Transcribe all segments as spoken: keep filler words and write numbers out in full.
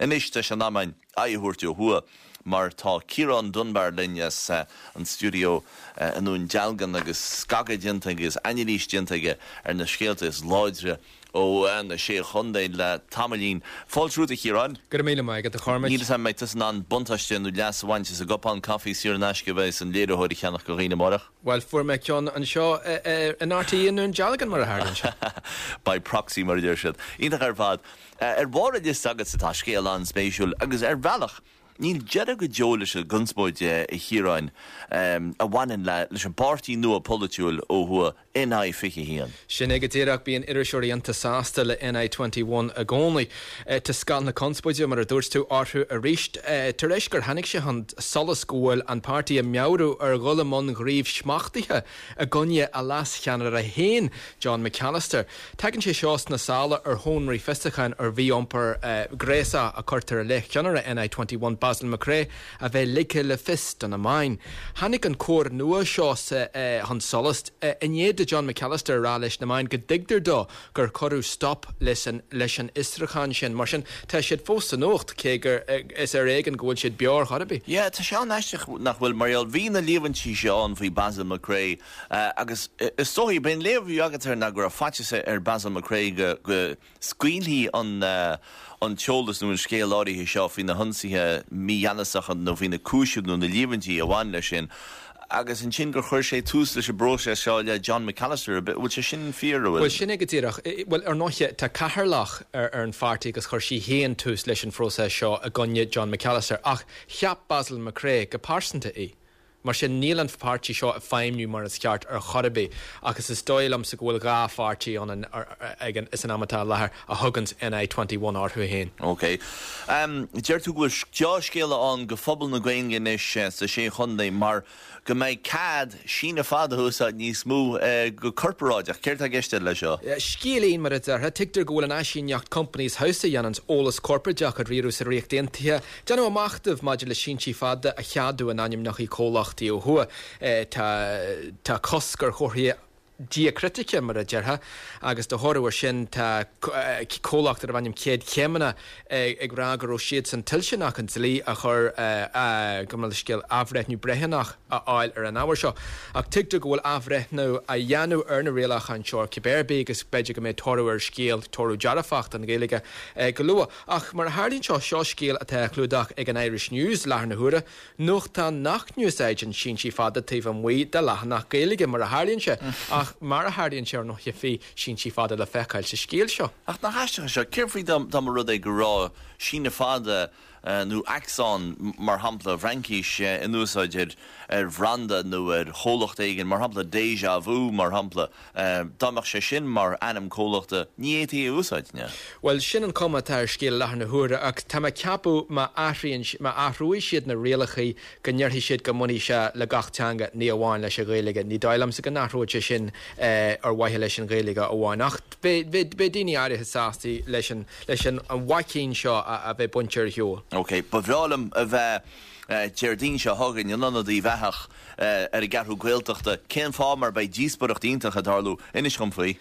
Inis te sin amain aithúirtú hua mar tá Ciarán Dunbar linnes uh, an studio uh, anún dealgan agus scaga dintaige agus ainilís dintaige ar na scéalta is láidre ó na sé chundain le tamalín. Fáiltrúta Ciarán? Gur míle mai, get a chormaid. Níl sam meid tusan an buntaiste nú leashaint is a gopán caí siar nasce bheits an léireóirí cheannach go riine marach? Well, fuair me ceann an seo an R T í anún dealgan mar a háirn. By proxy mar dúir siad. Ítach ar bhd. Ar bhra is agad sa tá scéal an spéisiúil agus ar bhealach níl dearag go deola se gunsbóide i Chiaráin um, a bhhain le leis an pártaí nua politiúil ó thua N I fiche hían. Sin ag tíreach bíon irisisiúíonnta sásta le N I twenty-one a gcónaí uh, te scan na conspóide mar a dúirs tú áthú a ríist uh, tar éis gur hanig sé an solas gúil an pártaí a meabhrú ar ghulamón ghríomh smachtithe a gonne a las cheanar a héin John McAllister. Tegann sé seos na sála ar hónraí festachan ar bhí ompar uh, gréasa a chuirtar a le cheanar a N I twenty-one Basil McRae a bheith lice le fist an a main. Hannig an cór nua seo sa uh, han solast uh, inéad de John McAllister rá leis na main go digtar do gur corú stop leis an leis an istrachan sin mar sin tá siad fós an ocht cé gur uh, is ar éigen gohfuil siad beor chorabí. Yeah, tá seán eisteach nach bhfuil mariaal hí na líomhantí seán faoi Basil McRae uh, agus uh, is soí ben léomhí agatar na gur a fatise ar Basil McRae go, go scuilhí an uh, an teoltas nó an scéal áirithe seo fhí na hunsaithe míanasach nó fhí na cúisiú nó na líomhantí a bhain leis sin. Agus in sin gur chuir sé tús leis a brose seo le John McAllister a bit bhfuil sé sin fíorúil. Well, sin ag tíreach, well, ar nóithe tá cathairlach ar, ar an fartaí agus chuir sí héan tús leis an frósa seo a gonne John McAllister ach cheap Basil McRae go pásanta í. Mar sin níl an pártaí seo a féimniú mar is ceart ar chorabí agus is dóilm sa bhfuil gá pártaí an an is an amatá lethir a thugans N I twenty-one orthú héin. OK. Um, Deir tú bhfuil deá scéala an go phobal na Gaeilge is sa sé chundaí mar go méid cad sína fada húsáid níos mú uh, go corporáideach céirt a gceiste le seo. Scíalaíon mar a tictar go bhfuil an eisiíneacht companies house dhéanans ólas corporateach a ríú sa riachtaontaithe. Deanú amachtamh maidir le sin sí fada a cheadú an aim nach í cólach tí ó hua tá coscar chorthaí diacritice mar a deartha agus do thorúir sin tá cólachtar a bhaim céad ceimena ag rágur ó siad san tilseach an lí a chur go le scéal afreithnú breithnach a áil ar an áhar seo ach tuigtar go bhfuil afreithnú a dhéanú ar na réalach an seoir cibéirbí agus beidir go méid torú ar scéal torú dearafacht an Gaeilge go lua ach mar hálíonn seo seo scéal a teachlúdach ag an Irish News lethar na huaire nuach tá nach newsáid an sin sí fada taobh an mhaí de lechanach Gaeilge mar a hálíonn se ach mar a hardíonn sear noch fí sin sí fada le feicáil sa scéal seo. Ach na haisteach seo ceirfaí dam dam rud é go rá sína fada Uh, nó axán mar hampla Frankis uh, in úsáidir ar bhranda nó ar chólacht éigen mar hampla déjà vu mar hampla uh, dámach sé sin mar anam cólachta ní étí úsáidne. Well, sin an cuma tá ar scéal lethar na huaire ach tá ceapú má athraíonn má athrúí siad na réalachaí go ndearthaí siad go muí se le gachtheanga ní amháin leis a Gaeilge ní dailam sa go nachróide sin uh, ar waithe leis an Gaeilge amháin ach be daoine áirithe sástaí leis an an waicín seo a bheith buntear heol. OK, ba bhreálam a bheith Jardín se hagann in anadí bheithach ar i garthú gaeltachta cén fámar bei díosbaireacht iontacha darlú inis chum faoi.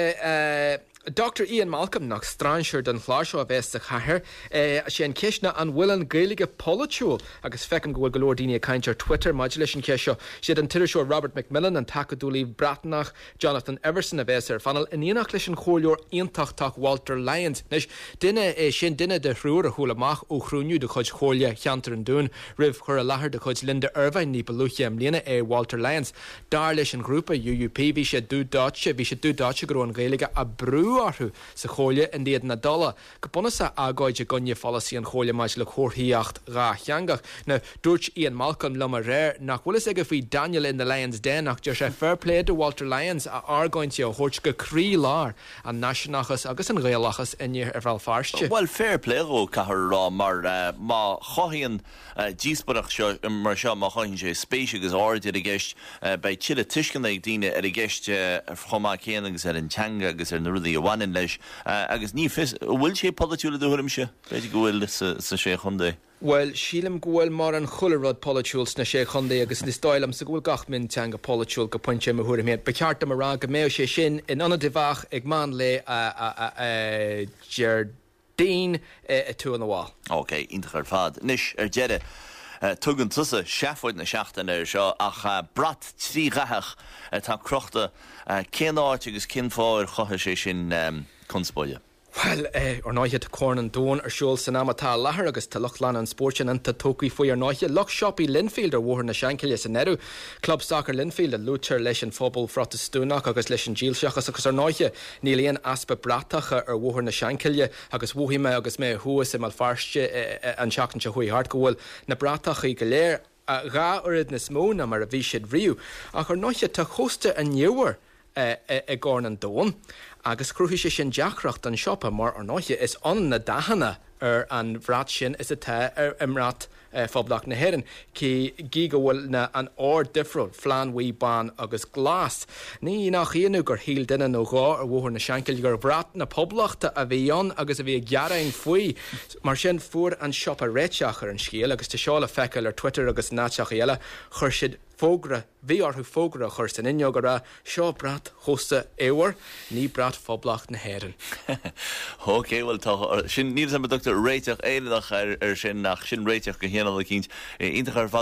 Sé Doctor Ian Malcolm nach strainseir den chláiseo a bheits a chathair sé an ceisna an bhfuil an Gaeilge politiúil agus fecin go bhfuil golóir daoine a caint ar Twitter maidir leis an ceisio siad an tiiriseo Robert McMillan an takeadúlí Bratnach Jonathan Everson a bheits ar fanal in íonach leis an chóileor iontachtach Walter Lyons. Nes duine é sin duine de hrúr a chuúil amach ó chrúniú de chuid chóile cheantar an dún rih chur a láthair de chuid Linda Irvine ní beluche am líana é Walter Lyons. Dar leis an grúpa U U P bhí sé dúdáte bhí sé dúdáte go an Gaeilge a brú arthú sa chóile in déad na dala go bunasa agáid a gonne fallaí an chóile maid le chórthaíocht rá cheangach. Na dúirt Ian Malcolm le mar réir nach bhfuil ag go bhí Daniel in the Lions den ach deir sé fair play de Walter Lyons a argáinte a thuirt go crí lár an naisneachas agus an réalachas inne ar bhil farste. Well, fair play ó cahar rá mar uh, má chohíonn uh, díosbaireach seo mar seo má chohíonn sé spéisi agus áirde a gceist uh, bei tiile tuiscin ag daoine ar a gceist uh, chomá céan agus ar an teanga agus ar na rudaí a bhhain leis uh, agus ní fis bhfuil sé politiúla dúthairm se beidir go bhfuil sa, sa sé chundé. Well, sílim gohfuil mar an chularrod politiúils na sé chundé agus ní stáilm sa gohfuil gach minn teanga politiúil go pointe a thuair méad. Beceart am rá go méo sé sin in anna dibhach ag man le a Ger Dean uh, tú an bháil. Ok, intar fad. Nis ar deire uh, tugann tusa seafuid na seachtain ar seo ach uh, brat trí gathach uh, tá crochta uh, cén áit agus cin fáir chotha sé sin um, conspóile. Well, eh, ar náithe tá corn an dún ar siúil san amatá lethir agus tá Lochlan an sportin an tá tócaí faoi ar náithe. Loch Shoppy Linfield ar bhór na Shankill san Neru. Club Soccer Linfield a lútear leis an fphobal frata stúnach agus leis an díalseachas agus ar náithe níl éon aspa bratacha ar bhór na Shankill agus bhuaime agus mé thuas im al farste eh, eh, an seachtain se chuí hart gohfuil na bratacha go léir a gá orid na smóna mar a bhí siad riú. Ach ar náithe tá chosta an nniuar Uh, uh, uh, gorn an dón agus cruúhi sé sin deachracht an siopa mar ar náithe is an na dahanana ar an bhrat sin is a te ar imrat uh, foblach na herin cí gí go bhfuil na an ár difriúil flean wí ban agus glas. Ní nach chéanú gur híl duine nó gá ar bhór na Shankill gur bhrat na poblachta a bhí an agus a bhí gearain faoi mar sin fuair an siopa réiteach ar an scéal agus tá seála feiceil ar Twitter agus náteach eile chuir siad fógra, bhí orthú fógra chuir san inneogara seo brat chosta éhar, ní brat foblach na héireann. Ok, well tá sin níl sam doctor réiteach éileach ar, ar sin nach sin réiteach go héanana cinint intar fad